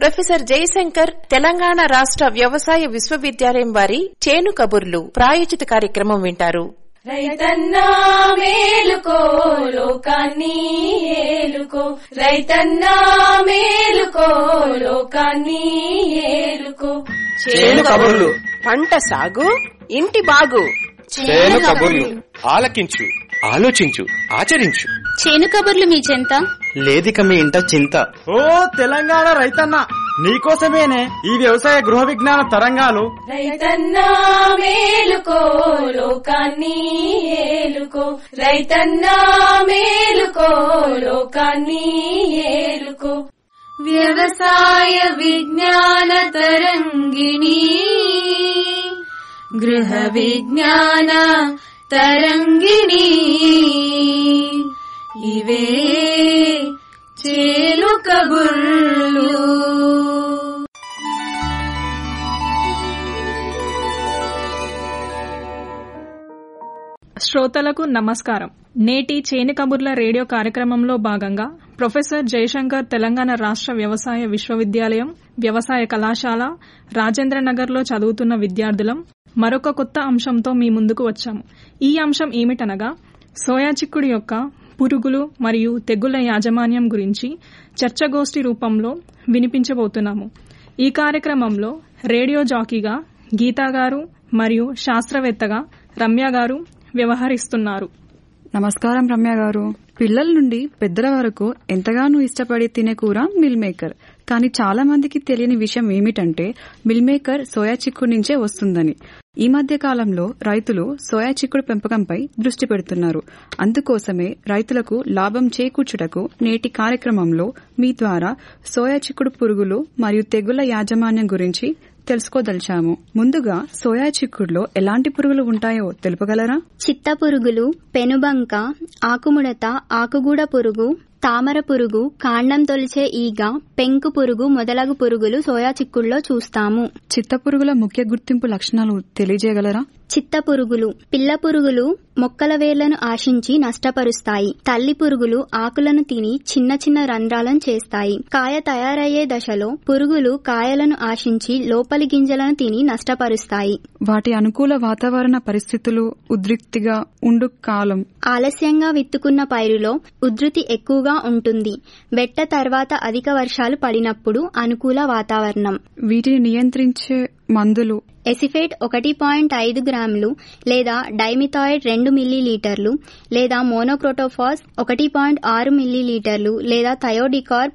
Professor Jayashankar Telangana రాష్ట్ర వ్యవసాయ విశ్వవిద్యాలయం వారి చేను కబుర్లు ప్రాయోజిత కార్యక్రమం వింటారు. రైతన్నా మేలుకో లోకాన్ని ఏలుకో, రైతన్నా మేలుకో లోకాన్ని ఏలుకో. చేను కబుర్లు, పంట సాగు ఇంటి బాగు. చేను కబుర్లు ఆలకించు, ఆలోచించు, ఆచరించు. చేను కబుర్లు మీ చెంత లేదిక మీ ఇంట చింత. ఓ తెలంగాణ రైతన్న, నీకోసమేనే ఈ వ్యవసాయ గృహ విజ్ఞాన తరంగాలు. రైతన్నా మేలుకో లోకాన్ని ఏలుకో, రైతన్నా మేలుకో లోకాన్ని ఏలుకో. వ్యవసాయ విజ్ఞాన తరంగిణి, గృహ విజ్ఞాన తరంగిణి, ఇవే చేను కబుర్లు. శ్రోతలకు నమస్కారం. నేటి చేను కబుర్ల రేడియో కార్యక్రమంలో భాగంగా ప్రొఫెసర్ జయశంకర్ తెలంగాణ రాష్ట్ర వ్యవసాయ విశ్వవిద్యాలయం వ్యవసాయ కళాశాల రాజేంద్రనగర్లో చదువుతున్న విద్యార్థులం మరొక కొత్త అంశంతో మీ ముందుకు వచ్చాము. ఈ అంశం ఏమిటనగా సోయా చిక్కుడు యొక్క పురుగులు మరియు తెగుళ్ల యాజమాన్యం గురించి చర్చగోష్ఠి రూపంలో వినిపించబోతున్నాము. ఈ కార్యక్రమంలో రేడియో జాకీగా గీతా గారు మరియు శాస్త్రవేత్తగా రమ్య గారు వ్యవహరిస్తున్నారు. నమస్కారం రమ్య గారు. పిల్లల నుండి పెద్దల వరకు ఎంతగానో ఇష్టపడి తినే కూర మిల్ మేకర్. కానీ చాలా మందికి తెలియని విషయం ఏమిటంటే మిల్ మేకర్ సోయా చిక్కుడు నుంచే వస్తుందని. ఈ మధ్య కాలంలో రైతులు సోయా చిక్కుడు పెంపకంపై దృష్టి పెడుతున్నారు. అందుకోసమే రైతులకు లాభం చేకూర్చుటకు నేటి కార్యక్రమంలో మీ ద్వారా సోయా చిక్కుడు పురుగులు మరియు తెగుళ్ల యాజమాన్యం గురించి తెలుసుకోదలిచాము. ముందుగా సోయా చిక్కుడులో ఎలాంటి పురుగులు ఉంటాయో తెలుపగలరా? చిత్త పురుగులు, పెనుబంక, ఆకుముడత, ఆకుగూడ పురుగు, తామర పురుగు, కాండం తొలిచే ఈగ, పెంకు పురుగు మొదలగు పురుగులు సోయా చిక్కుడులో చూస్తాము. చిత్త పురుగుల ముఖ్య గుర్తింపు లక్షణాలు తెలియజేయగలరా? చిత్త పురుగులు పిల్ల పురుగులు మొక్కల వేర్లను ఆశించి నష్టపరుస్తాయి. తల్లి పురుగులు ఆకులను తిని చిన్న చిన్న రంధ్రాలను చేస్తాయి. కాయ తయారయ్యే దశలో పురుగులు కాయలను ఆశించి లోపలి గింజలను తిని నష్టపరుస్తాయి. వాటి అనుకూల వాతావరణ పరిస్థితులు ఉధృతిగా ఉండు కాలం. ఆలస్యంగా విత్తుకున్న పైరులో ఉధృతి ఎక్కువగా ఉంటుంది. బెట్ట తర్వాత అధిక వర్షాలు పడినప్పుడు అనుకూల వాతావరణం. వీటిని నియంత్రించే మందులు ఎసిఫేట్ 1.5 గ్రాములు లేదా డైమిథాయిడ్ 2 మిల్లీలీటర్లు లేదా మోనోక్రోటోఫాస్ 1.6 మిల్లీలీటర్లు లేదా థయోడికార్బ్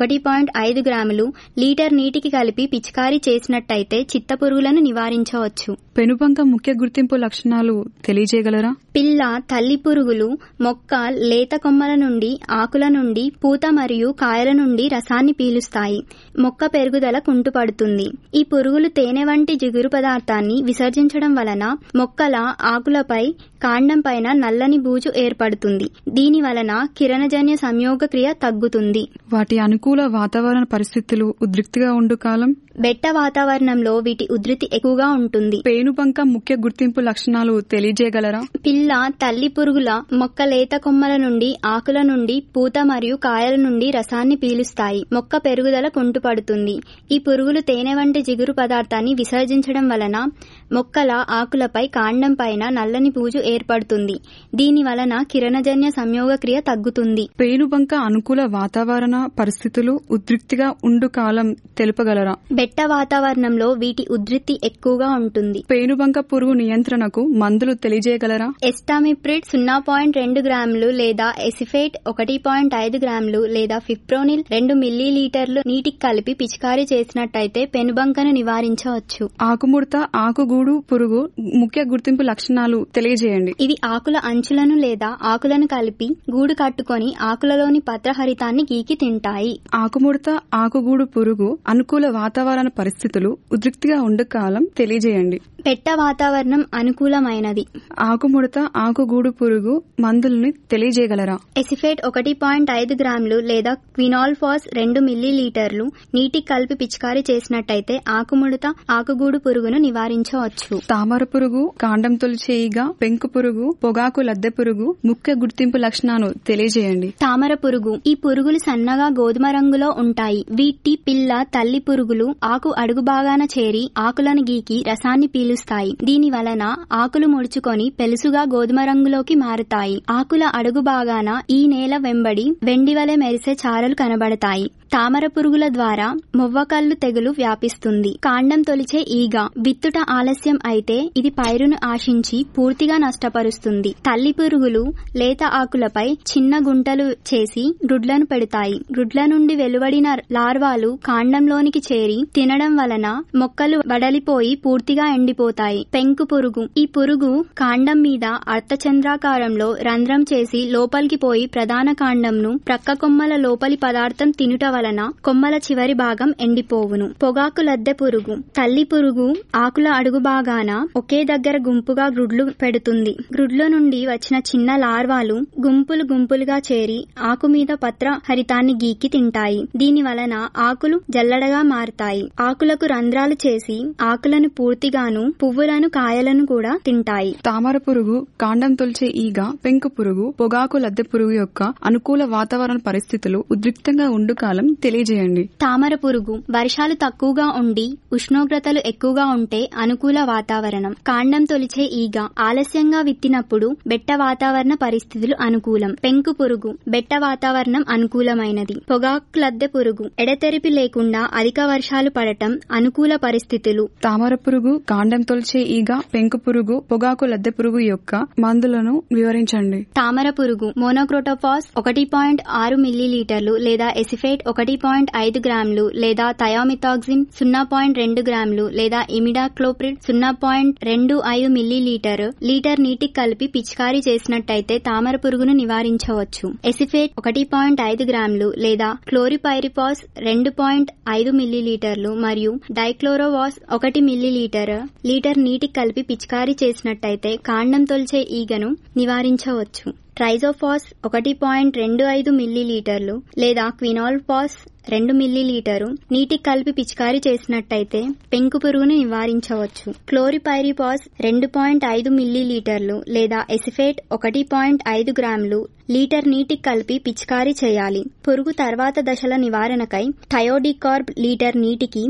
1.5 గ్రాములు లీటర్ నీటికి కలిపి పిచికారీ చేసినట్టయితే చిత్తపురుగులను నివారించవచ్చు. పెనుబంక ముఖ్య గుర్తింపు లక్షణాలు తెలియజేయగలరా? పిల్ల తల్లి పురుగులు మొక్క లేత కొమ్మల నుండి, ఆకుల నుండి, పూత మరియు కాయల నుండి రసాన్ని పీలుస్తాయి. మొక్క పెరుగుదల కుంటుపడుతుంది. ఈ పురుగులు తేనె వంటి జిగురు పదార్థాన్ని విసర్జించడం వలన మొక్కల ఆకులపై, కాండం పైన నల్లని బూజు ఏర్పడుతుంది. దీని వలన కిరణజన్య సంయోగక్రియ తగ్గుతుంది. వాటి అనుకూల వాతావరణ పరిస్థితులు ఉధృతిగా ఉండు కాలం. బెట్ట వాతావరణంలో వీటి ఉధృతి ఎక్కువగా ఉంటుంది. పేనుబంక ముఖ్య గుర్తింపు లక్షణాలు తెలియజేయగలరా? పిల్ల తల్లి పురుగుల మొక్క లేత కొమ్మల నుండి, ఆకుల నుండి, పూత మరియు కాయల నుండి రసాన్ని పీలుస్తాయి. మొక్క పెరుగుదల కుంటుపడుతుంది. ఈ పురుగులు తేనె వంటి జిగురు పదార్థాన్ని విసర్జించడం వలన మొక్కల ఆకులపై, కాండం పైన నల్లని బూజు ఏర్పడుతుంది. దీని వలన కిరణజన్య సంయోగక్రియ తగ్గుతుంది. పేనుబంక అనుకూల వాతావరణ పరిస్థితులు ఉధృతిగా ఉండు కాలం తెలుపగలరా? బెట్ట వాతావరణంలో వీటి ఉధృతి ఎక్కువగా ఉంటుంది. పేనుబంక పురుగు నియంత్రణకు మందులు తెలియజేయగలరా? ఎస్టామిప్రిడ్ 0.2 గ్రాములు లేదా ఎసిఫేట్ 1.5 గ్రాములు లేదా ఫిప్రోనిల్ 2 మిల్లీలీటర్లు నీటికి కలిపి పిచికారీ చేసినట్టయితే పెనుబంకను నివారించవచ్చు. ఆకుముడత, ఆకుగూడు పురుగు ముఖ్య గుర్తింపు లక్షణాలు తెలియజేయండి. ఇవి ఆకుల అంచులను లేదా ఆకులను కలిపి గూడు కట్టుకొని ఆకులలోని పత్రహరితాన్ని గీకి తింటాయి. ఆకుముడత, ఆకుగూడు పురుగు అనుకూల వాతావరణ పరిస్థితులు ఉధృతిగా ఉండు కాలం తెలియజేయండి. బెట్ట వాతావరణం అనుకూలమైనది. ఆకుముడత, ఆకుగూడు పురుగు మందులను తెలియజేయగలరా? ఎసిఫేట్ 1.5 గ్రాములు లేదా క్వినాల్ఫాస్ 2 మిల్లీలీటర్లు నీటికి కలిపి పిచికారీ చేసినట్టయితే ఆకుముడత, ఆకుగూడు పురుగు పురుగును నివారించవచ్చు. తామర పురుగు, కాండం తొలిచే ఈగ, పెంకు పురుగు, పొగాకు లద్దె పురుగు ముఖ్య గుర్తింపు లక్షణాలు తెలియజేయండి. తామర పురుగు. ఈ పురుగులు సన్నగా గోధుమ రంగులో ఉంటాయి. వీటి పిల్ల తల్లి పురుగులు ఆకు అడుగు భాగాన చేరి ఆకులను గీకి రసాన్ని పీలుస్తాయి. దీని వలన ఆకులు ముడుచుకొని పెలుసుగా గోధుమ రంగులోకి మారుతాయి. ఆకుల అడుగు భాగాన ఈ నేల వెంబడి వెండి వలె మెరిసే చారలు కనబడతాయి. తామర పురుగుల ద్వారా మొవ్వకల్లు తెగులు వ్యాపిస్తుంది. కాండం తొలిచే ఈగ. విత్తుట ఆలస్యం అయితే ఇది పైరును ఆశించి పూర్తిగా నష్టపరుస్తుంది. తల్లి పురుగులు లేత ఆకులపై చిన్న గుంటలు చేసి గ్రుడ్లను పెడతాయి. గ్రుడ్ల నుండి వెలువడిన లార్వాలు కాండంలోనికి చేరి తినడం వలన మొక్కలు వడలిపోయి పూర్తిగా ఎండిపోతాయి. పెంకు పురుగు. ఈ పురుగు కాండం మీద అర్ధచంద్రాకారంలో రంధ్రం చేసి లోపలికి పోయి ప్రధాన కాండంను ప్రక్క కొమ్మల లోపలి పదార్థం తినుట వలన కొమ్మల చివరి భాగం ఎండిపోవును. పొగాకు లద్దె పురుగు. తల్లి పురుగు ఆకుల అడుగు భాగాన ఒకే దగ్గర గుంపుగా గ్రుడ్లు పెడుతుంది. గ్రుడ్ల నుండి వచ్చిన చిన్న లార్వాలు గుంపులు గుంపులుగా చేరి ఆకు మీద పత్ర హరితాన్ని గీకి తింటాయి. దీని వలన ఆకులు జల్లడగా మారుతాయి. ఆకులకు రంధ్రాలు చేసి ఆకులను పూర్తిగాను పువ్వులను కాయలను కూడా తింటాయి. తామర పురుగు, కాండం తొలిచే ఈగ, పెంకు పురుగు, పొగాకు లద్దె పురుగు యొక్క అనుకూల వాతావరణ పరిస్థితులు, ఉద్రిక్తంగా ఉండు కాలం తెలియజేయండి. తామర పురుగు. వర్షాలు తక్కువగా ఉండి ఉష్ణోగ్రతలు ఎక్కువగా ఉంటే అనుకూల వాతావరణం. కాండం తొలిచే ఈగ. ఆలస్యంగా విత్తినప్పుడు బెట్ట వాతావరణ పరిస్థితులు అనుకూలం. పెంకు పురుగు. బెట్ట వాతావరణం అనుకూలమైనది. పొగాకు లద్దె పురుగు. ఎడతెరిపి లేకుండా అధిక వర్షాలు పడటం అనుకూల పరిస్థితులు. తామర పురుగు, కాండం తొలిచే ఈగ, పెంకు పురుగు, పొగాకు లద్దె పురుగు యొక్క మందులను వివరించండి. తామర పురుగు. మోనోక్రోటోఫాస్ 1.6 మిల్లీలీటర్లు లేదా ఎసిఫేట్ 1.5 గ్రాములు లేదా థయామిథాక్సిన్ 0.2 గ్రాములు లేదా ఇమిడాక్లోప్రిడ్ 0.25 మిల్లీలీటర్ లీటర్ నీటికి కలిపి పిచికారీ చేసినట్టయితే తామర పురుగును నివారించవచ్చు. ఎసిఫేట్ 1.5 గ్రాములు లేదా క్లోరిపైరిపాస్ 2.5 మిల్లీలీటర్లు మరియు డైక్లోరోవాస్ 1 మిల్లీలీటర్ లీటర్ నీటికి కలిపి పిచికారీ చేసినట్టయితే కాండం తొలిచే ఈగను నివారించవచ్చు. ట్రైజోఫాస్ 1.25 మిల్లీలీటర్లు లేదా క్వినాల్పాస్ 2 మిల్లీలీటరు నీటికి కలిపి పిచికారీ చేసినట్టయితే పెంకు పురుగును నివారించవచ్చు. క్లోరిపైరిపాస్ 2.5 మిల్లీలీటర్లు లేదా ఎసిఫేట్ 1.5 గ్రాములు లీటర్ నీటికి కలిపి పిచికారీ చేయాలి. పురుగు తర్వాత దశల నివారణకై థయోడికార్బ్ లీటర్ నీటికి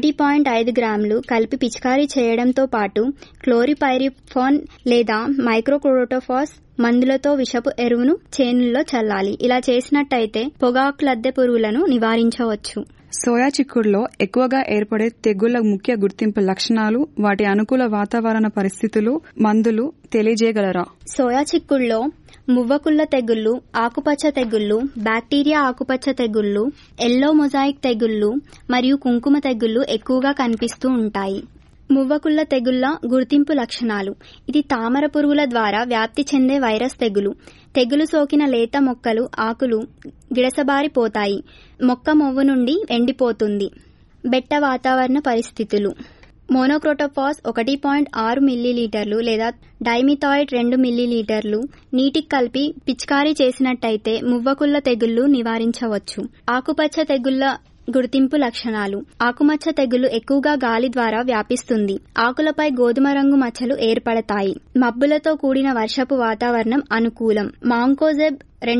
1.5 గ్రాములు కలిపి పిచికారీ చేయడంతో పాటు క్లోరిపైరిఫాన్ లేదా మైక్రోక్రోటోఫాస్ మందులతో విషపు ఎరువును చేనుల్లో చల్లాలి. ఇలా చేసినట్టయితే పొగాకు లద్దె పురుగులను నివారించవచ్చు. సోయా చిక్కుడులో ఎక్కువగా ఏర్పడే తెగుళ్ల ముఖ్య గుర్తింపు లక్షణాలు, వాటి అనుకూల వాతావరణ పరిస్థితులు, మందులు తెలియజేయగలరా? సోయా చిక్కుడులో మువ్వకుళ్ళ తెగుళ్లు, ఆకుపచ్చ తెగుళ్లు, బ్యాక్టీరియా ఆకుపచ్చ తెగుళ్లు, ఎల్లో మొజాయిక్ తెగుళ్లు మరియు కుంకుమ తెగుళ్లు ఎక్కువగా కనిపిస్తూ ఉంటాయి. మువ్వకుళ్ళ తెగుళ్ల గుర్తింపు లక్షణాలు. ఇది తామర పురుగుల ద్వారా వ్యాప్తి చెందే వైరస్ తెగులు. తెగులు సోకిన లేత మొక్కలు ఆకులు గిడసబారిపోతాయి. మొక్క మొవ్వు నుండి ఎండిపోతుంది. బెట్ట వాతావరణ పరిస్థితులు. మోనోక్రోటోఫాస్ 1.6 మిల్లీలీటర్లు లేదా డైమిథాయిడ్ 2 మిల్లీలీటర్లు నీటికి కలిపి పిచికారీ చేసినట్టయితే మువ్వకుళ్ళ తెగుళ్లు నివారించవచ్చు. ఆకుపచ్చ తెగుళ్ల గుర్తింపు లక్షణాలు. ఆకుమచ్చ తెగులు ఎక్కువగా గాలి ద్వారా వ్యాపిస్తుంది. ఆకులపై గోధుమ రంగు మచ్చలు ఏర్పడతాయి. మబ్బులతో కూడిన వర్షపు వాతావరణం అనుకూలం. మాంకోజెబ్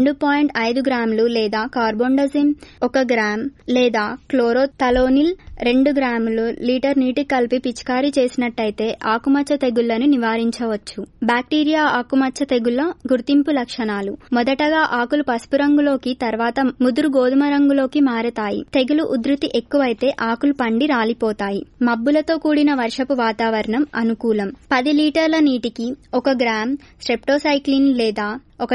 2.5 గ్రాములు లేదా కార్బోండజిమ్ 1 గ్రామ్ లేదా క్లోరోథలోనిల్ 2 గ్రాములు లీటర్ నీటికి కలిపి పిచికారీ చేసినట్టయితే ఆకుమచ్చ తెగుళ్లను నివారించవచ్చు. బ్యాక్టీరియా ఆకుమచ్చ తెగుళ్ల గుర్తింపు లక్షణాలు. మొదటగా ఆకులు పసుపు రంగులోకి తర్వాత ముదురు గోధుమ రంగులోకి మారతాయి. తెగులు ఉధృతి ఎక్కువైతే ఆకులు పండి రాలిపోతాయి. మబ్బులతో కూడిన వర్షపు వాతావరణం అనుకూలం. 10 లీటర్ల నీటికి 1 గ్రామ్ స్ట్రెప్టోసైక్లిన్ లేదా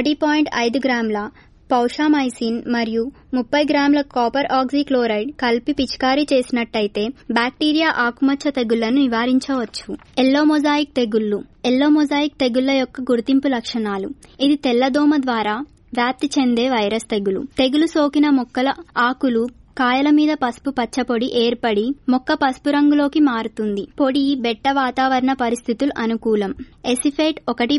1.5 గ్రాముల పౌషామైసిన్ మరియు 30 గ్రాముల కాపర్ ఆక్సీక్లోరైడ్ కలిపి పిచికారీ చేసినట్టయితే బ్యాక్టీరియా ఆకుమచ్చ తెగుళ్లను నివారించవచ్చు. ఎల్లో మొజాయిక్ తెగుళ్లు. ఎల్లో మొజాయిక్ తెగుళ్ల యొక్క గుర్తింపు లక్షణాలు. ఇది తెల్లదోమ ద్వారా వ్యాప్తి చెందే వైరస్ తెగులు. తెగులు సోకిన మొక్కల ఆకులు కాయల మీద పసుపు పచ్చపొడి ఏర్పడి మొక్క పసుపు రంగులోకి మారుతుంది. పొడి బెట్ట వాతావరణ పరిస్థితులు అనుకూలం. ఎసిఫేట్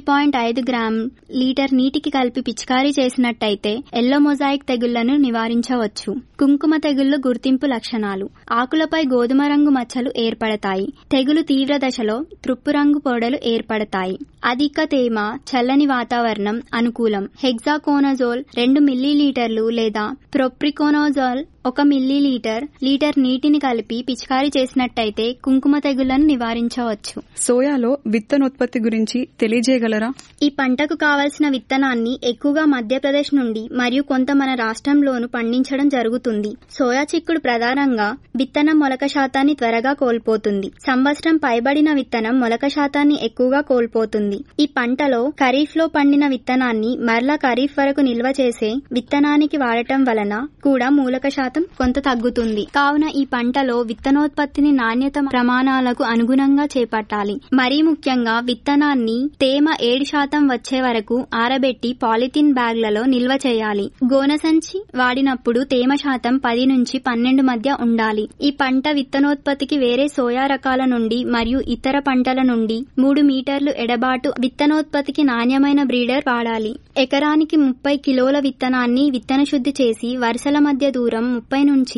1.5 గ్రామ్ లీటర్ నీటికి కలిపి పిచికారీ చేసినట్టయితే ఎల్లో మొజాయిక్ తెగుళ్లను నివారించవచ్చు. కుంకుమ తెగుళ్లు గుర్తింపు లక్షణాలు: ఆకులపై గోధుమ రంగు మచ్చలు ఏర్పడతాయి. తెగులు తీవ్ర దశలో త్రుప్పు రంగు పొడలు ఏర్పడతాయి. అధిక తేమ, చల్లని వాతావరణం అనుకూలం. హెగ్జాకోనజోల్ 2 మిల్లీలీటర్లు లేదా ప్రొప్రికోనజోల్ 1 మిల్లీలీటర్ నీటిని కలిపి పిచికారీ చేసినట్టయితే కుంకుమ తెగుళ్లను నివారించవచ్చు. సోయాలో విత్తనోత్పత్తి గురించి తెలియజేయగలరా? ఈ పంటకు కావలసిన విత్తనాన్ని ఎక్కువగా మధ్యప్రదేశ్ నుండి మరియు కొంత మన రాష్ట్రంలోనూ పండించడం జరుగుతుంది. సోయా చిక్కుడు ప్రధానంగా విత్తనం మొలక శాతాన్ని త్వరగా కోల్పోతుంది. సంవత్సరం పైబడిన విత్తనం మొలక శాతాన్ని ఎక్కువగా కోల్పోతుంది. ఈ పంటలో ఖరీఫ్ లో పండిన విత్తనాన్ని మరలా ఖరీఫ్ వరకు నిల్వ చేసే విత్తనానికి వాడటం వలన కూడా మూలక శాతం కొంత తగ్గుతుంది. కావున ఈ పంటలో విత్తనోత్పత్తిని నాణ్యత ప్రమాణాలకు అనుగుణంగా చేపట్టాలి. మరీ ముఖ్యంగా విత్తనాన్ని తేమ 7% వచ్చే వరకు ఆరబెట్టి పాలిథిన్ బ్యాగ్లలో నిల్వ చేయాలి. గోనె సంచి వాడినప్పుడు తేమ శాతం 10 నుంచి 12 మధ్య ఉండాలి. ఈ పంట విత్తనోత్పత్తికి వేరే సోయా రకాల నుండి మరియు ఇతర పంటల నుండి 3 మీటర్లు ఎడబాటు విత్తనోత్పత్తికి నాణ్యమైన బ్రీడర్ వాడాలి. ఎకరానికి 30 కిలోల విత్తనాన్ని విత్తన శుద్ధి చేసి వరుసల మధ్య దూరం 30 నుంచి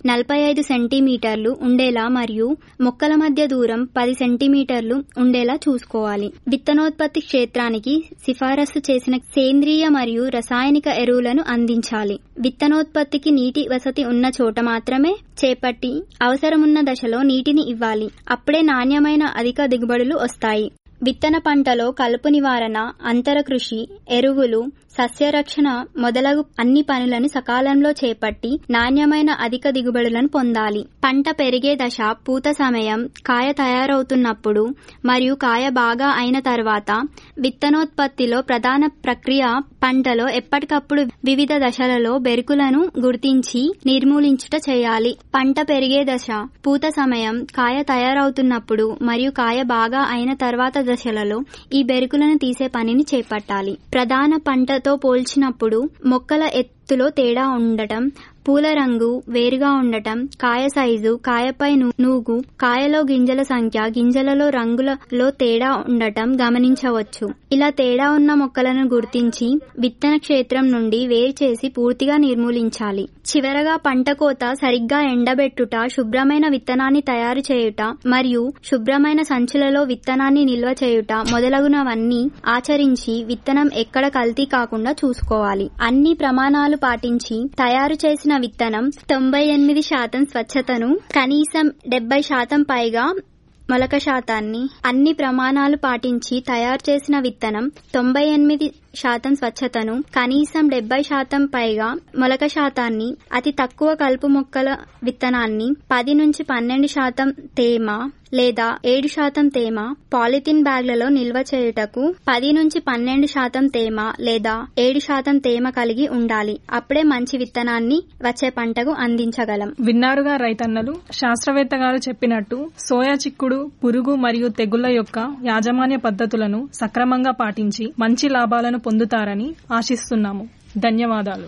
45 సెంటీమీటర్లు ఉండేలా మరియు మొక్కల మధ్య దూరం 10 సెంటీమీటర్లు ఉండేలా చూసుకోవాలి. విత్తనోత్పత్తి క్షేత్రానికి సిఫారసు చేసిన సేంద్రియ మరియు రసాయనిక ఎరువులను అందించాలి. విత్తనోత్పత్తికి నీటి వసతి ఉన్న చోట మాత్రమే చేపట్టి అవసరమున్న దశలో నీటిని ఇవ్వాలి. అప్పుడే నాణ్యమైన అధిక దిగుబడులు వస్తాయి. విత్తన పంటలో కలుపు నివారణ, అంతర కృషి, ఎరువులు, సస్యరక్షణ మొదలగు అన్ని పనులను సకాలంలో చేపట్టి నాణ్యమైన అధిక దిగుబడులను పొందాలి. పంట పెరిగే దశ, పూత సమయం, కాయ తయారవుతున్నప్పుడు మరియు కాయ బాగా అయిన తర్వాత విత్తనోత్పత్తిలో ప్రధాన ప్రక్రియ పంటలో ఎప్పటికప్పుడు వివిధ దశలలో బెరుకులను గుర్తించి నిర్మూలించుట చేయాలి. పంట పెరిగే దశ, పూత సమయం, కాయ తయారవుతున్నప్పుడు మరియు కాయ బాగా అయిన తర్వాత దశలలో ఈ బెరుకులను తీసే పనిని చేపట్టాలి. ప్రధాన పంటతో పోల్చినప్పుడు మొక్కల ఎత్తులో తేడా ఉండటం, పూల రంగు వేరుగా ఉండటం, కాయ సైజు, కాయపై నూగు, కాయలో గింజల సంఖ్య, గింజలలో రంగులలో తేడా ఉండటం గమనించవచ్చు. ఇలా తేడా ఉన్న మొక్కలను గుర్తించి విత్తన క్షేత్రం నుండి వేరు చేసి పూర్తిగా నిర్మూలించాలి. చివరగా పంట కోత, సరిగ్గా ఎండబెట్టుట, శుభ్రమైన విత్తనాన్ని తయారు చేయుట మరియు శుభ్రమైన సంచులలో విత్తనాన్ని నిల్వ చేయుట మొదలగునవన్నీ ఆచరించి విత్తనం ఎక్కడ కల్తీ కాకుండా చూసుకోవాలి. అన్ని ప్రమాణాలు పాటించి తయారు చేసిన విత్తనం 98% స్వచ్ఛతను, కనీసం 70% పైగా మొలక శాతాన్ని, అన్ని ప్రమాణాలు పాటించి తయారు చేసిన విత్తనం 98% స్వచ్ఛతను, కనీసం 70% పైగా మొలక శాతాన్ని, అతి తక్కువ కలుపు మొక్కల విత్తనాన్ని, 10 నుంచి 12% తేమ లేదా 7% తేమ పాలిథిన్ బ్యాగ్లలో నిల్వ చేయుటకు 10 నుంచి 12% తేమ లేదా 7% తేమ కలిగి ఉండాలి. అప్పుడే మంచి విత్తనాన్ని వచ్చే పంటకు అందించగలం. విన్నారుగా రైతన్నలు, శాస్త్రవేత్త గారు చెప్పినట్టు సోయా చిక్కుడు పురుగు మరియు తెగుళ్ల యొక్క యాజమాన్య పద్ధతులను సక్రమంగా పాటించి మంచి లాభాలను పొందుతారని ఆశిస్తున్నాము. ధన్యవాదాలు.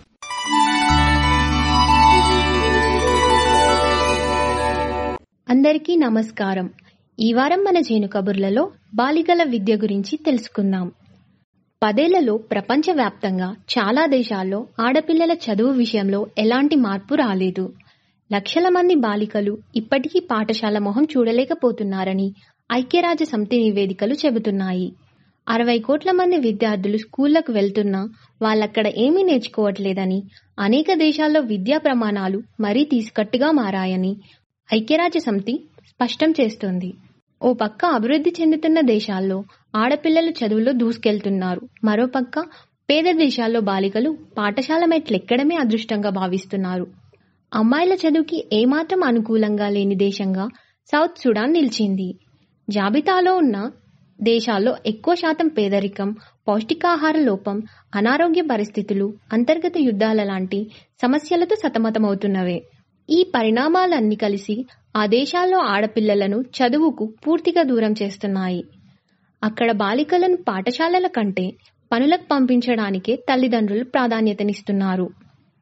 అందరికీ నమస్కారం. ఈ వారం మన చేను కబుర్లలో బాలికల విద్య గురించి తెలుసుకుందాం. 10 ఏళ్లలో ప్రపంచవ్యాప్తంగా చాలా దేశాల్లో ఆడపిల్లల చదువు విషయంలో ఎలాంటి మార్పు రాలేదు. లక్షల మంది బాలికలు ఇప్పటికీ పాఠశాల మొహం చూడలేకపోతున్నారని ఐక్యరాజ్య సమితి నివేదికలు చెబుతున్నాయి. 60 కోట్ల మంది విద్యార్థులు స్కూళ్లకు వెళ్తున్నా వాళ్ళక్కడ ఏమీ నేర్చుకోవట్లేదని, అనేక దేశాల్లో విద్యా ప్రమాణాలు మరీ తీసుకట్టుగా మారాయని ఐక్యరాజ్య సమితి స్పష్టం చేస్తోంది. ఓ పక్క అభివృద్ధి చెందుతున్న దేశాల్లో ఆడపిల్లలు చదువులో దూసుకెళ్తున్నారు. మరోపక్క పేద దేశాల్లో బాలికలు పాఠశాల మెట్లెక్కడమే అదృష్టంగా భావిస్తున్నారు. అమ్మాయిల చదువుకి ఏమాత్రం అనుకూలంగా లేని దేశంగా సౌత్ సుడాన్ నిలిచింది. జాబితాలో ఉన్న దేశాల్లో ఎక్కువ శాతం పేదరికం, పౌష్టికాహార లోపం, అనారోగ్య పరిస్థితులు, అంతర్గత యుద్ధాల లాంటి సమస్యలతో సతమతమవుతున్నవే. ఈ పరిణామాలన్నీ కలిసి ఆ దేశాల్లో ఆడపిల్లలను చదువుకు పూర్తిగా దూరం చేస్తున్నాయి. అక్కడ బాలికలను పాఠశాలల కంటే పనులకు పంపించడానికే తల్లిదండ్రులు ప్రాధాన్యతనిస్తున్నారు.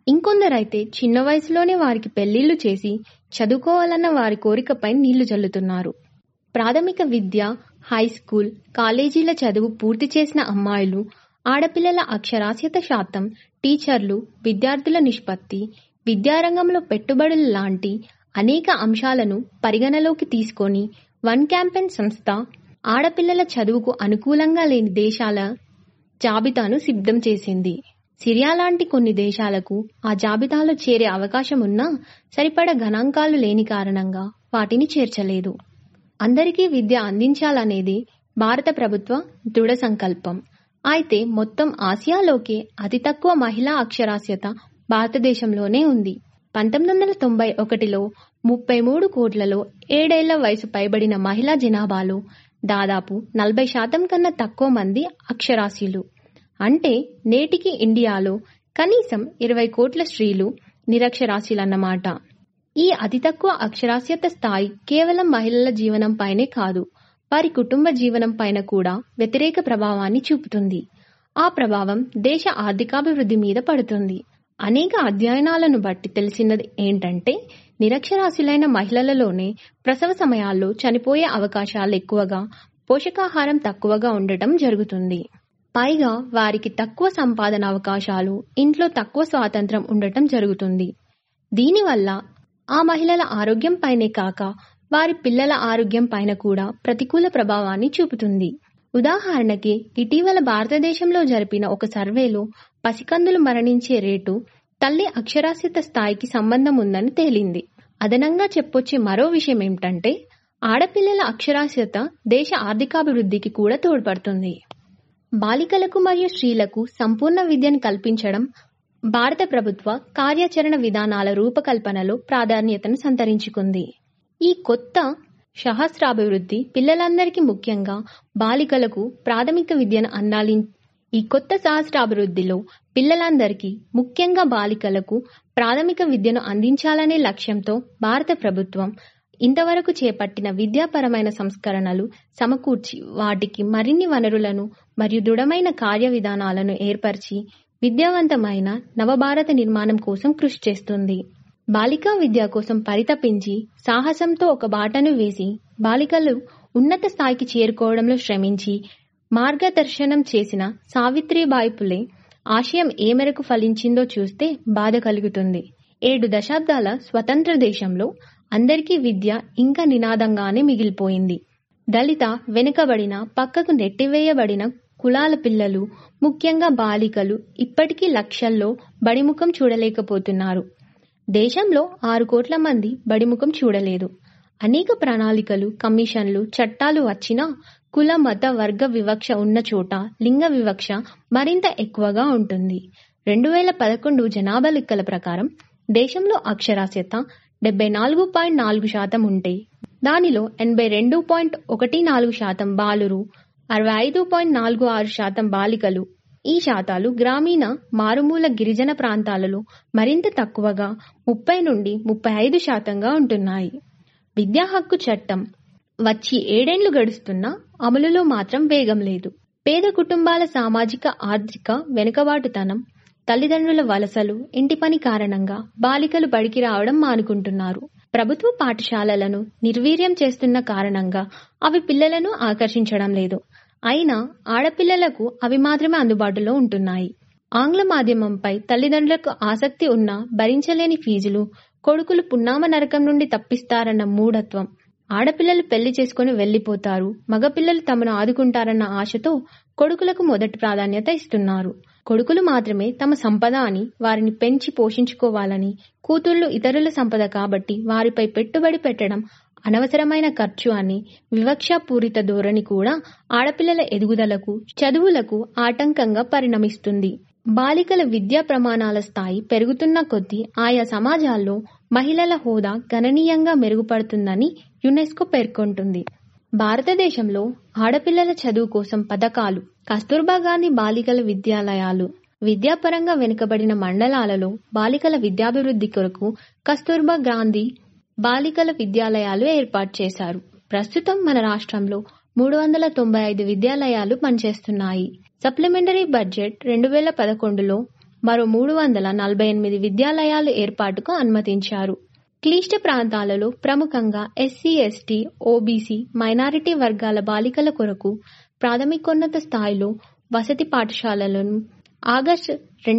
ఇంకొందరైతే చిన్న వయసులోనే వారికి పెళ్లిళ్లు చేసి చదువుకోవాలన్న వారి కోరికపై నీళ్లు చల్లుతున్నారు. ప్రాథమిక విద్య, హై స్కూల్, కాలేజీల చదువు పూర్తి చేసిన అమ్మాయిలు, ఆడపిల్లల అక్షరాస్యత శాతం, టీచర్లు, విద్యార్థుల నిష్పత్తి, విద్యారంగంలో పెట్టుబడులు లాంటి అనేక అంశాలను పరిగణలోకి తీసుకొని వన్ క్యాంపెయిన్ సంస్థ ఆడపిల్లల చదువుకు అనుకూలంగా లేని దేశాల జాబితాను సిద్ధం చేసింది. సిరియా లాంటి కొన్ని దేశాలకు ఆ జాబితాలో చేరే అవకాశం ఉన్నా సరిపడ గణాంకాలు లేని కారణంగా వాటిని చేర్చలేదు. అందరికీ విద్య అందించాలనేది భారత ప్రభుత్వ దృఢ సంకల్పం. అయితే మొత్తం ఆసియాలోకే అతి తక్కువ మహిళా అక్షరాస్యత భారతదేశంలోనే ఉంది. 1991లో 33 కోట్లలో 7 ఏళ్ల వయసు పైబడిన మహిళా జనాభాలో దాదాపు 40% కన్నా తక్కువ మంది అక్షరాస్యులు. అంటే నేటికి ఇండియాలో కనీసం 20 కోట్ల స్త్రీలు నిరక్షరాస్యులన్నమాట. ఈ అతి తక్కువ అక్షరాస్యత స్థాయి కేవలం మహిళల జీవనంపైనే కాదు, వారి కుటుంబ జీవనం పైన కూడా వ్యతిరేక ప్రభావాన్ని చూపుతుంది. ఆ ప్రభావం దేశ ఆర్థికాభివృద్ధి మీద పడుతుంది. అనేక అధ్యయనాలను బట్టి తెలిసినది ఏంటంటే నిరక్షరాస్యులైన మహిళలలోనే ప్రసవ సమయాల్లో చనిపోయే అవకాశాలు ఎక్కువగా, పోషకాహారం తక్కువగా ఉండటం జరుగుతుంది. పైగా వారికి తక్కువ సంపాదన అవకాశాలు, ఇంట్లో తక్కువ స్వాతంత్రం ఉండటం జరుగుతుంది. దీనివల్ల ఆ మహిళల ఆరోగ్యం పైనే కాక వారి పిల్లల ఆరోగ్యం పైన కూడా ప్రతికూల ప్రభావాన్ని చూపుతుంది. ఉదాహరణకి ఇటీవల భారతదేశంలో జరిపిన ఒక సర్వేలో పసికందులు మరణించే రేటు తల్లి అక్షరాస్యత స్థాయికి సంబంధం ఉందని తేలింది. అదనంగా చెప్పొచ్చే మరో విషయం ఏమిటంటే ఆడపిల్లల అక్షరాస్యత దేశ ఆర్థికాభివృద్ధికి కూడా తోడ్పడుతుంది. బాలికలకు మరియు స్త్రీలకు సంపూర్ణ విద్యను కల్పించడం భారత ప్రభుత్వ కార్యాచరణ విధానాల రూపకల్పనలో ప్రాధాన్యతను సంతరించుకుంది. ఈ కొత్త సహస్రాభివృద్ధి పిల్లలందరికీ, ముఖ్యంగా బాలికలకు ప్రాథమిక విద్యను అందాలి. ఈ కొత్త సహస్రాభివృద్ధిలో పిల్లలందరికీ, ముఖ్యంగా బాలికలకు ప్రాథమిక విద్యను అందించాలనే లక్ష్యంతో భారత ప్రభుత్వం ఇంతవరకు చేపట్టిన విద్యాపరమైన సంస్కరణలు సమకూర్చి వాటికి మరిన్ని వనరులను మరియు దృఢమైన కార్య విధానాలను ఏర్పరిచి విద్యావంతమైన నవభారత నిర్మాణం కోసం కృషి చేస్తుంది. బాలికా విద్య కోసం పరితపించి సాహసంతో ఒక బాటను వేసి బాలికలు ఉన్నత స్థాయికి చేరుకోవడంలో శ్రమించి మార్గదర్శనం చేసిన సావిత్రిబాయి పులే ఆశయం ఏ మేరకు ఫలించిందో చూస్తే బాధ కలుగుతుంది. 7 దశాబ్దాల స్వతంత్ర దేశంలో అందరికీ విద్య ఇంకా నినాదంగానే మిగిలిపోయింది. దళిత, వెనుకబడిన, పక్కకు నెట్టివేయబడిన కులాల పిల్లలు, ముఖ్యంగా బాలికలు ఇప్పటికీ లక్షల్లో బడిముఖం చూడలేకపోతున్నారు. దేశంలో 6 కోట్ల మంది బడిముఖం చూడలేదు. అనేక ప్రణాళికలు, కమిషన్లు, చట్టాలు వచ్చినా కుల, మత, వర్గ వివక్ష ఉన్న చోట లింగ వివక్ష మరింత ఎక్కువగా ఉంటుంది. 2011 జనాభా లెక్కల ప్రకారం దేశంలో అక్షరాస్యత 74.4% ఉంటే దానిలో 82.14% బాలురు, 65.46% బాలికలు. ఈ శాతాలు గ్రామీణ, మారుమూల గిరిజన ప్రాంతాలలో మరింత తక్కువగా 30 నుండి 35% ఉంటున్నాయి. విద్యా హక్కు చట్టం వచ్చి 7 ఏళ్లు గడుస్తున్నా అమలులో మాత్రం వేగం లేదు. పేద కుటుంబాల సామాజిక ఆర్థిక వెనుకబాటుతనం, తల్లిదండ్రుల వలసలు, ఇంటి పని కారణంగా బాలికలు బడికి రావడం మానుకుంటున్నారు. ప్రభుత్వ పాఠశాలలను నిర్వీర్యం చేస్తున్న కారణంగా అవి పిల్లలను ఆకర్షించడం లేదు. అయినా ఆడపిల్లలకు అవి మాత్రమే అందుబాటులో ఉంటున్నాయి. ఆంగ్ల మాధ్యమంపై తల్లిదండ్రులకు ఆసక్తి ఉన్నా భరించలేని ఫీజులు, కొడుకులు పున్నామ నరకం నుండి తప్పిస్తారన్న మూఢత్వం, ఆడపిల్లలు పెళ్లి చేసుకుని వెళ్లిపోతారు, మగపిల్లలు తమను ఆదుకుంటారన్న ఆశతో కొడుకులకు మొదటి ప్రాధాన్యత ఇస్తున్నారు. కొడుకులు మాత్రమే తమ సంపద అని, వారిని పెంచి పోషించుకోవాలని, కూతుళ్లు ఇతరుల సంపద కాబట్టి వారిపై పెట్టుబడి పెట్టడం అనవసరమైన ఖర్చు అని వివక్షాపూరిత ధోరణి కూడా ఆడపిల్లల ఎదుగుదలకు, చదువులకు ఆటంకంగా పరిణమిస్తుంది. బాలికల విద్యా ప్రమాణాల స్థాయి పెరుగుతున్న కొద్దీ ఆయా సమాజాల్లో మహిళల హోదా గణనీయంగా మెరుగుపడుతుందని యునెస్కో పేర్కొంటుంది. భారతదేశంలో ఆడపిల్లల చదువు కోసం పథకాలు, కస్తూర్బా గాంధీ బాలికల విద్యాలయాలు, విద్యాపరంగా వెనుకబడిన మండలాలలో బాలికల విద్యాభివృద్ధి కొరకు కస్తూర్బా గాంధీ బాలికల విద్యాలయాలు ఏర్పాటు చేశారు. ప్రస్తుతం మన రాష్ట్రంలో 395 విద్యాలయాలు పనిచేస్తున్నాయి. సప్లిమెంటరీ బడ్జెట్ 2011లో మరో 348 విద్యాలయాలు ఏర్పాటుకు అనుమతించారు. క్లిష్ట ప్రాంతాలలో ప్రముఖంగా ఎస్సీ, ఎస్టీ, ఓబీసీ, మైనారిటీ వర్గాల బాలికల కొరకు ప్రాథమికోన్నత స్థాయిలో వసతి పాఠశాలలను ఆగస్టు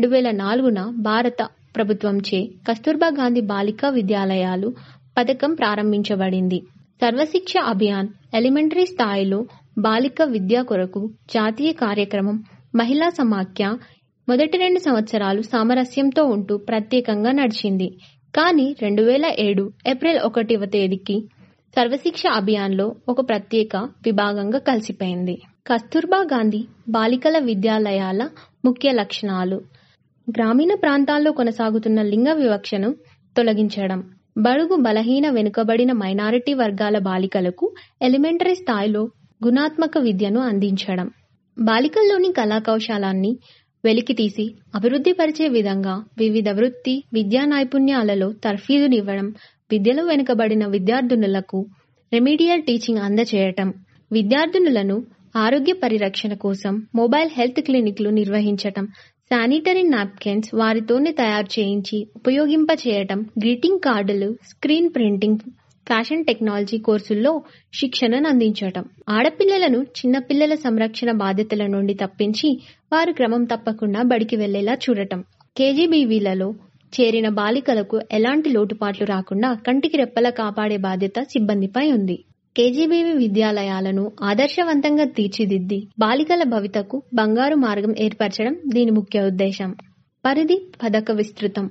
2004న భారత ప్రభుత్వంచే కస్తూర్బా గాంధీ బాలికా విద్యాలయాలు పథకం ప్రారంభించబడింది. సర్వశిక్ష అభియాన్ ఎలిమెంటరీ స్థాయిలో బాలిక విద్య కొరకు జాతీయ కార్యక్రమం మహిళా సమాఖ్య మొదటి 2 సంవత్సరాలు సామరస్యంతో ఉంటూ ప్రత్యేకంగా నడిచింది. కానీ 2007 ఏప్రిల్ 1వ తేదీకి సర్వశిక్ష అభియాన్లో ఒక ప్రత్యేక విభాగంగా కలిసిపోయింది. కస్తూర్బా గాంధీ బాలికల విద్యాలయాల ముఖ్య లక్షణాలు: గ్రామీణ ప్రాంతాల్లో కొనసాగుతున్న లింగ వివక్షను తొలగించడం, బడుగు బలహీన వెనుకబడిన మైనారిటీ వర్గాల బాలికలకు ఎలిమెంటరీ స్థాయిలో గుణాత్మక విద్యను అందించడం, బాలికల్లోని కళాకౌశలాన్ని వెలికితీసి అభివృద్ధిపరిచే విధంగా వివిధ వృత్తి విద్యా నైపుణ్యాలలో తర్ఫీదునివ్వడం, విద్యలో వెనుకబడిన విద్యార్థినులకు రెమిడియల్ టీచింగ్ అందచేయటం, విద్యార్థినులను ఆరోగ్య పరిరక్షణ కోసం మొబైల్ హెల్త్ క్లినిక్లు నిర్వహించటం, శానిటరీ నాప్కిన్స్ వారితోనే తయారు చేయించి ఉపయోగింపచేయటం, గ్రీటింగ్ కార్డులు, స్క్రీన్ ప్రింటింగ్, ఫ్యాషన్ టెక్నాలజీ కోర్సుల్లో శిక్షణను అందించటం, ఆడపిల్లలను చిన్నపిల్లల సంరక్షణ బాధ్యతల నుండి తప్పించి వారు క్రమం తప్పకుండా బడికి వెళ్లేలా చూడటం, కేజీబీవీలలో చేరిన బాలికలకు ఎలాంటి లోటుపాట్లు రాకుండా కంటికి రెప్పలా కాపాడే బాధ్యత సిబ్బందిపై ఉంది. కేజీబీవీ విద్యాలయాలను ఆదర్శవంతంగా తీర్చిదిద్ది బాలికల భవితకు బంగారు మార్గం ఏర్పరచడం దీని ముఖ్య ఉద్దేశం. పరిధి పథక విస్తృతం.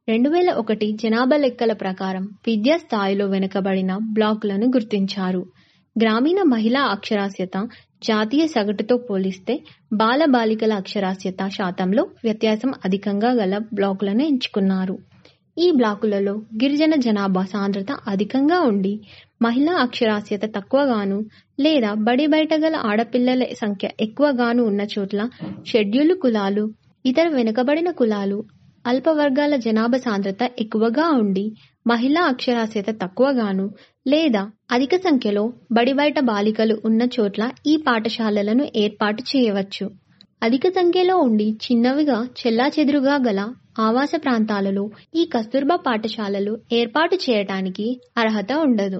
2001 జనాభా లెక్కల ప్రకారం విద్యా స్థాయిలో వెనుకబడిన బ్లాకులను గుర్తించారు. గ్రామీణ మహిళా అక్షరాస్యత జాతీయ సగటుతో పోలిస్తే బాల బాలికల అక్షరాస్యత శాతంలో వ్యత్యాసం అధికంగా గల బ్లాకులను ఎంచుకున్నారు. ఈ బ్లాకులలో గిరిజన జనాభా సాంద్రత అధికంగా ఉండి మహిళా అక్షరాస్యత తక్కువగాను లేదా బడి బయట గల ఆడపిల్లల సంఖ్య ఎక్కువగాను ఉన్న చోట్ల షెడ్యూల్ కులాలు, ఇతర వెనుకబడిన కులాలు, అల్ప వర్గాల జనాభా సాంద్రత ఎక్కువగా ఉండి మహిళా అక్షరాస్యత తక్కువగాను లేదా అధిక సంఖ్యలో బడి బయట బాలికలు ఉన్న చోట్ల ఈ పాఠశాలలను ఏర్పాటు చేయవచ్చు. అధిక సంఖ్యలో ఉండి చిన్నవిగా చెల్లాచెదురుగా గల ఆవాస ప్రాంతాలలో ఈ కస్తూర్బా పాఠశాలలు ఏర్పాటు చేయడానికి అర్హత ఉండదు.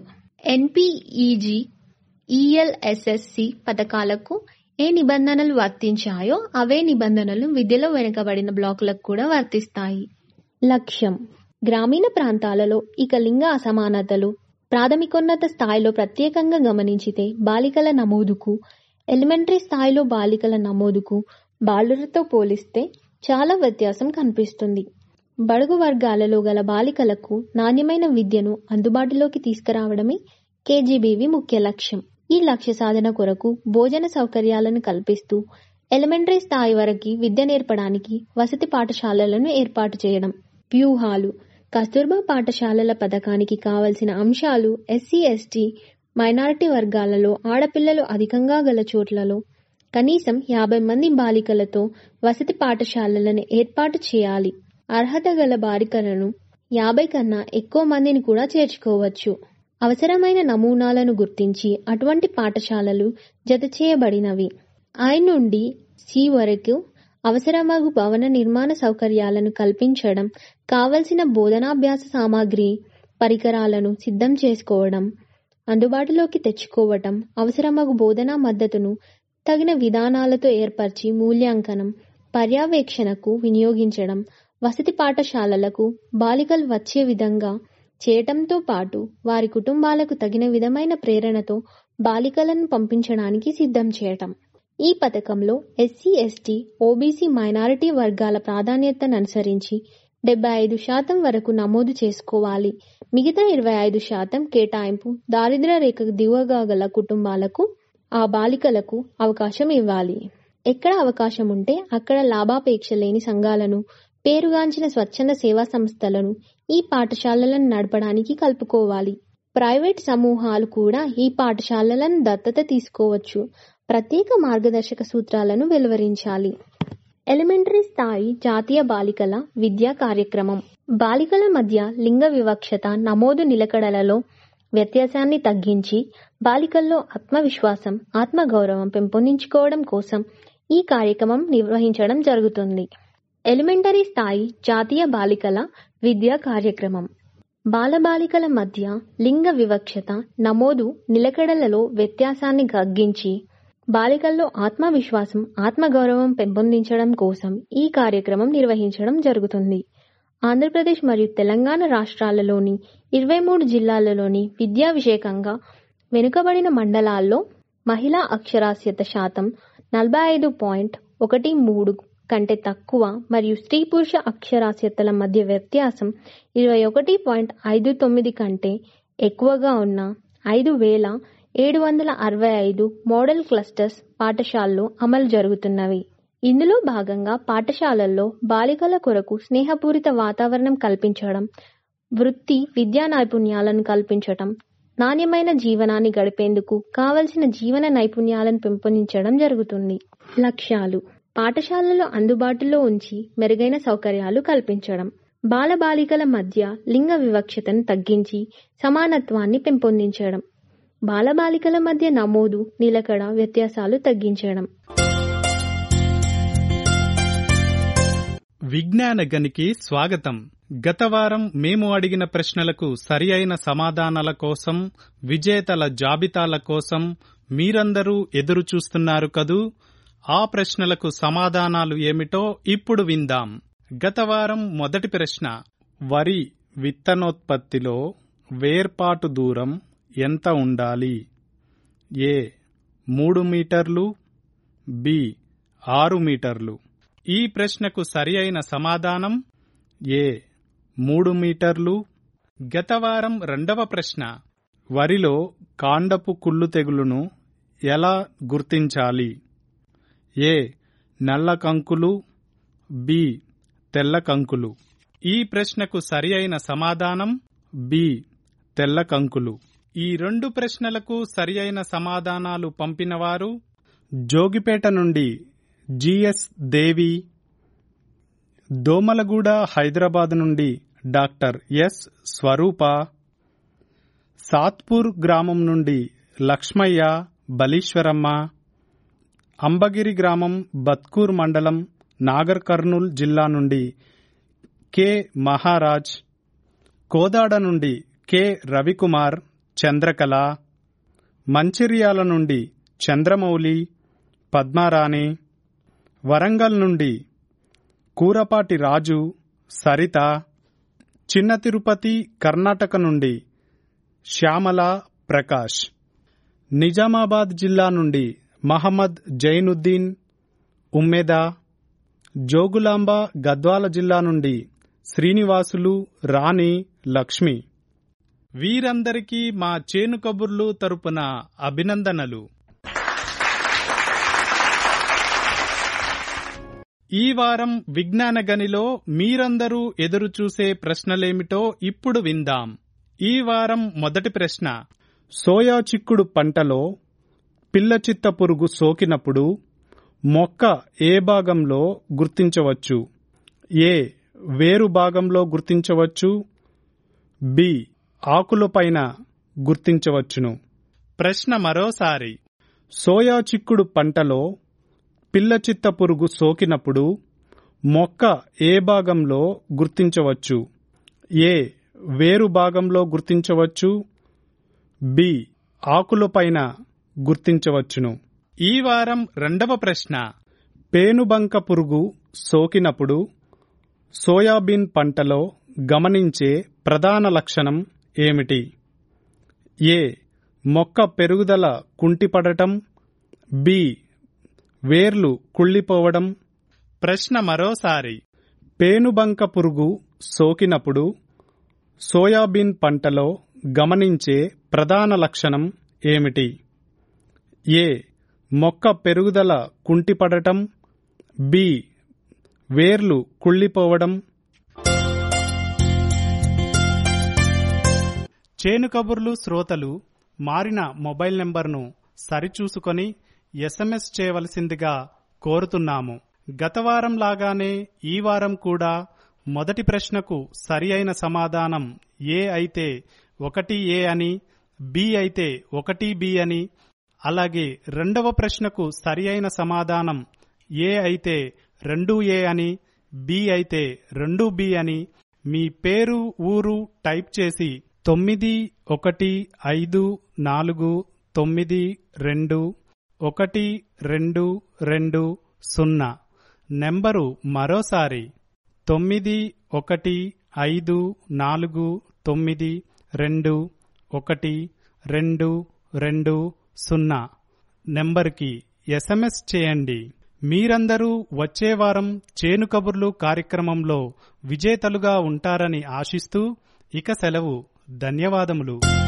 ఎన్పీఈజీ, ఈఎల్ఎస్ఎస్సి పథకాలకు ఏ నిబంధనలు వర్తించాయో అవే నిబంధనలు విద్యలో వెనుకబడిన బ్లాకులకు కూడా వర్తిస్తాయి. లక్ష్యం: గ్రామీణ ప్రాంతాలలో ఇక లింగ అసమానతలు ప్రాథమికోన్నత స్థాయిలో ప్రత్యేకంగా గమనించితే బాలికల నమోదుకు, ఎలిమెంటరీ స్థాయిలో బాలికల నమోదుకు బాలురతో పోలిస్తే చాలా వ్యత్యాసం కనిపిస్తుంది. బడుగు వర్గాలలో గల బాలికలకు నాణ్యమైన విద్యను అందుబాటులోకి తీసుకురావడమే కేజీబీవీ ముఖ్య లక్ష్యం. ఈ లక్ష్య సాధన కొరకు భోజన సౌకర్యాలను కల్పిస్తూ ఎలిమెంటరీ స్థాయి వరకు విద్య నేర్పడానికి వసతి పాఠశాలలను ఏర్పాటు చేయడం. వ్యూహాలు: కస్తూర్బా పాఠశాలల పథకానికి కావలసిన అంశాలు ఎస్సీ, ఎస్టీ, మైనారిటీ వర్గాలలో ఆడపిల్లలు అధికంగా గల చోట్లలో కనీసం 50 మంది బాలికలతో వసతి పాఠశాలలను ఏర్పాటు చేయాలి. అర్హత గల బాలికలను 50 కన్నా ఎక్కువ మందిని కూడా చేర్చుకోవచ్చు. అవసరమైన నమూనాలను గుర్తించి అటువంటి పాఠశాలలు జత చేయబడినవి. I నుండి C వరకు అవసరమగు భవన నిర్మాణ సౌకర్యాలను కల్పించడం, కావలసిన బోధనాభ్యాస సామాగ్రి పరికరాలను సిద్ధం చేసుకోవడం, అందుబాటులోకి తెచ్చుకోవటం, అవసరమగు బోధనా మద్దతును తగిన విధానాలతో ఏర్పరిచి మూల్యాంకనం, పర్యవేక్షణకు వినియోగించడం, వసతి పాఠశాలలకు బాలికలు వచ్చే విధంగా చేయటంతో పాటు వారి కుటుంబాలకు తగిన విధమైన ప్రేరణతో బాలికలను పంపించడానికి సిద్ధం చేయటం. ఈ పథకంలో ఎస్సీ, ఎస్టీ, ఓబీసీ, మైనారిటీ వర్గాల ప్రాధాన్యతను అనుసరించి 75% వరకు నమోదు చేసుకోవాలి. మిగతా 25% కేటాయింపు దారిద్ర్య రేఖకు దిగువగా గల కుటుంబాలకు, ఆ బాలికలకు అవకాశం ఇవ్వాలి. ఎక్కడ అవకాశం ఉంటే అక్కడ లాభాపేక్ష లేని సంఘాలను, పేరుగాంచిన స్వచ్ఛంద సేవా సంస్థలను ఈ పాఠశాలలను నడపడానికి కలుపుకోవాలి. ప్రైవేట్ సమూహాలు కూడా ఈ పాఠశాలలను దత్తత తీసుకోవచ్చు. ప్రత్యేక మార్గదర్శక సూత్రాలను వెలువరించాలి. ఎలిమెంటరీ స్థాయి జాతీయ బాలికల విద్యా కార్యక్రమం. బాలికల మధ్య లింగ వివక్షత నమోదు నిలకడలలో వ్యత్యాసాన్ని తగ్గించి బాలికల్లో ఆత్మవిశ్వాసం, ఆత్మగౌరవం పెంపొందించుకోవడం కోసం ఈ కార్యక్రమం నిర్వహించడం జరుగుతుంది. ఎలిమెంటరీ స్థాయి జాతీయ బాలికల విద్యా కార్యక్రమం. బాలబాలికల మధ్య లింగ వివక్షత నమోదు నిలకడలలో వ్యత్యాసాన్ని తగ్గించి బాలికల్లో ఆత్మవిశ్వాసం, ఆత్మగౌరవం పెంపొందించడం కోసం ఈ కార్యక్రమం నిర్వహించడం జరుగుతుంది. ఆంధ్రప్రదేశ్ మరియు తెలంగాణ రాష్ట్రాలలోని 23 జిల్లాలలోని విద్యావిషేకంగా వెనుకబడిన మండలాల్లో మహిళా అక్షరాస్యత శాతం 45.13 కంటే తక్కువ మరియు స్త్రీ పురుష అక్షరాస్యతల మధ్య వ్యత్యాసం 21.59 కంటే ఎక్కువగా ఉన్న 5,765 మోడల్ క్లస్టర్స్ పాఠశాలలు అమలు జరుగుతున్నవి. ఇందులో భాగంగా పాఠశాలల్లో బాలికల కొరకు స్నేహపూరిత వాతావరణం కల్పించడం, వృత్తి విద్యా నైపుణ్యాలను కల్పించడం, నాణ్యమైన జీవనాన్ని గడిపేందుకు కావలసిన జీవన నైపుణ్యాలను పెంపొందించడం జరుగుతుంది. లక్ష్యాలు: పాఠశాలలో అందుబాటులో ఉంచి మెరుగైన సౌకర్యాలు కల్పించడం, బాలబాలికల మధ్య లింగ వివక్షతను తగ్గించి సమానత్వాన్ని పెంపొందించడం, బాలబాలికల మధ్య నమోదు నిలకడ వ్యత్యాసాలు తగ్గించడం. విజ్ఞాన గనికి స్వాగతం. గత వారం మేము అడిగిన ప్రశ్నలకు సరి అయిన సమాధానాల కోసం, విజేతల జాబితాల కోసం మీరందరూ ఎదురు చూస్తున్నారు కదూ. ఆ ప్రశ్నలకు సమాధానాలు ఏమిటో ఇప్పుడు విందాం. గత వారం మొదటి ప్రశ్న: వరి విత్తనోత్పత్తిలో వేర్పాటు దూరం ఎంత ఉండాలి? ఏ 3 మీటర్లు, బి 6 మీటర్లు. ఈ ప్రశ్నకు సరి అయిన సమాధానం ఏ 3 మీటర్లు. గత వారం రెండవ ప్రశ్న: వరిలో కాండపు కుళ్ళు తెగులును ఎలా గుర్తించాలి? ఏ నల్ల కంకులు, బి తెల్ల కంకులు. ఈ ప్రశ్నకు సరి అయిన సమాధానం బి తెల్ల కంకులు. ఈ రెండు ప్రశ్నలకు సరి అయిన సమాధానాలు పంపినవారు జోగిపేట నుండి జిఎస్ దేవి, దోమలగూడ హైదరాబాద్ నుండి డాక్టర్ ఎస్ స్వరూప, సాత్పూర్ గ్రామం నుండి లక్ష్మయ్య, బలీశ్వరమ్మ, అంబగిరి గ్రామం బత్కూర్ మండలం నాగర్ కర్నూల్ జిల్లా నుండి కె మహారాజ్, కోదాడ నుండి కె రవికుమార్, చంద్రకళ, మంచిర్యాల నుండి చంద్రమౌళి, పద్మారాణి, వరంగల్ నుండి కూరపాటి రాజు, సరిత, చిన్న తిరుపతి కర్ణాటక నుండి శ్యామల ప్రకాష్, నిజామాబాద్ జిల్లా నుండి మహమ్మద్ జైనుద్దీన్, ఉమ్మెద, జోగులాంబ గద్వాల జిల్లా నుండి శ్రీనివాసులు, రాణి, లక్ష్మి. వీరందరికీ మా చేను కబుర్లు తరపున అభినందనలు. ఈ వారం విజ్ఞాన గనిలో మీరందరూ ఎదురుచూసే ప్రశ్నలేమిటో ఇప్పుడు విందాం. ఈ వారం మొదటి ప్రశ్న: సోయా చిక్కుడు పంటలో పిల్ల చిత్త పురుగు సోకినప్పుడు మొక్క ఏ భాగంలో గుర్తించవచ్చు? ఏ వేరు భాగంలో గుర్తించవచ్చు, బి ఆకులపైన గుర్తించవచ్చును. ప్రశ్న మరోసారి: సోయా చిక్కుడు పంటలో పిల్ల చిత్త పురుగు సోకినప్పుడు మొక్క ఏ భాగంలో గుర్తించవచ్చు? ఏ వేరు భాగంలో గుర్తించవచ్చు, బి ఆకులపైన గుర్తించవచ్చును. ఈ వారం రెండవ ప్రశ్న: పేనుబంక పురుగు సోకినప్పుడు సోయాబీన్ పంటలో గమనించే ప్రధాన లక్షణం ఏమిటి? ఏ మొక్క పెరుగుదల కుంటిపడటం, బి వేర్లు కుళ్ళిపోవడం. ప్రశ్న మరోసారి: పేనుబంక పురుగు సోకినప్పుడు సోయాబీన్ పంటలో గమనించే ప్రధాన లక్షణం ఏమిటి? ఏ మొక్క పెరుగుదల కుంటిపడటం, బి వేర్లు కుళ్ళిపోవడం. చేను కబుర్లు శ్రోతలు మారిన మొబైల్ నెంబర్ను సరిచూసుకొని SMS చేయవలసిందిగా కోరుతున్నాము. గత వారం లాగానే ఈ వారం కూడా మొదటి ప్రశ్నకు సరి అయిన సమాధానం ఏ అయితే 1A అని, బి అయితే 1B అని, అలాగే రెండవ ప్రశ్నకు సరి అయిన సమాధానం ఏ అయితే 2A అని బి అయితే 2B అని మీ పేరు ఊరు టైప్ చేసి 9154921220 నెంబరు మరోసారి 9154921220 నెంబర్కి SMS చేయండి. మీరందరూ వచ్చే వారం చేను కబుర్లు కార్యక్రమంలో విజేతలుగా ఉంటారని ఆశిస్తూ ఇక సెలవు. ధన్యవాదములు.